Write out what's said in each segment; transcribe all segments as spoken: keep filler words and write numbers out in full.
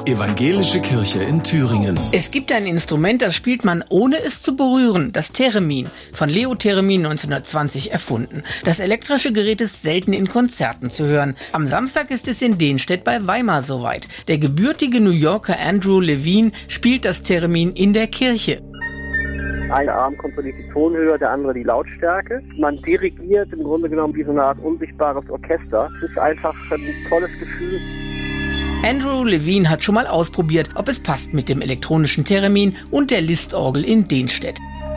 Evangelische Kirche in Thüringen. Es gibt ein Instrument, das spielt man ohne es zu berühren, das Theremin, von Leo Theremin neunzehnhundertzwanzig erfunden. Das elektrische Gerät ist selten in Konzerten zu hören. Am Samstag ist es in Denstedt bei Weimar soweit. Der gebürtige New Yorker Andrew Levine spielt das Theremin in der Kirche. Ein Arm kontrolliert die Tonhöhe, der andere die Lautstärke. Man dirigiert im Grunde genommen wie so eine Art unsichtbares Orchester. Es ist einfach ein tolles Gefühl. Andrew Levine hat schon mal ausprobiert, ob es passt mit dem elektronischen Theremin und der Listorgel in Denstedt.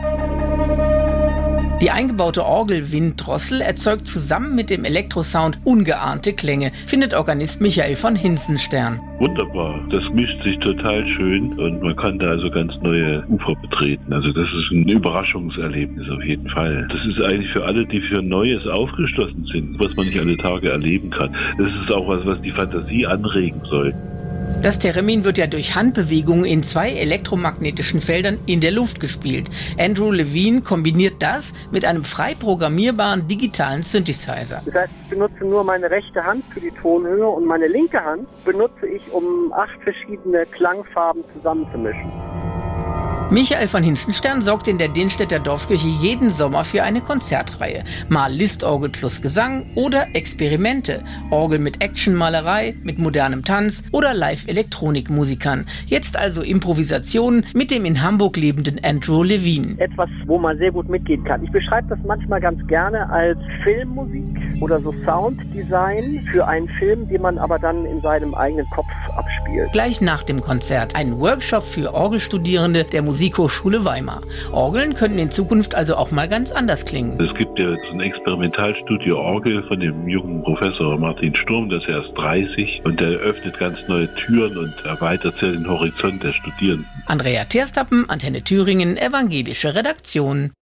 Die eingebaute Orgel-Winddrossel erzeugt zusammen mit dem Elektrosound ungeahnte Klänge, findet Organist Michael von Hinzenstern. Wunderbar, das mischt sich total schön und man kann da also ganz neue Ufer betreten. Also das ist ein Überraschungserlebnis auf jeden Fall. Das ist eigentlich für alle, die für Neues aufgeschlossen sind, was man nicht alle Tage erleben kann. Das ist auch was, was die Fantasie anregen soll. Das Theremin wird ja durch Handbewegungen in zwei elektromagnetischen Feldern in der Luft gespielt. Andrew Levine kombiniert das mit einem frei programmierbaren digitalen Synthesizer. Das heißt, ich benutze nur meine rechte Hand für die Tonhöhe und meine linke Hand benutze ich, um acht verschiedene Klangfarben zusammenzumischen. Michael von Hinzenstern sorgt in der Denstedter Dorfkirche jeden Sommer für eine Konzertreihe. Mal Listorgel plus Gesang oder Experimente. Orgel mit Actionmalerei, mit modernem Tanz oder Live-Elektronikmusikern. Jetzt also Improvisationen mit dem in Hamburg lebenden Andrew Levine. Etwas, wo man sehr gut mitgehen kann. Ich beschreibe das manchmal ganz gerne als Filmmusik oder so Sounddesign für einen Film, den man aber dann in seinem eigenen Kopf abspielt. Gleich nach dem Konzert ein Workshop für Orgelstudierende der Musikhochschule Weimar. Orgeln könnten in Zukunft also auch mal ganz anders klingen. Es gibt ja jetzt ein Experimentalstudio Orgel von dem jungen Professor Martin Sturm, der ist erst dreißig und der öffnet ganz neue Türen und erweitert sehr den Horizont der Studierenden. Andrea Terstappen, Antenne Thüringen, evangelische Redaktion.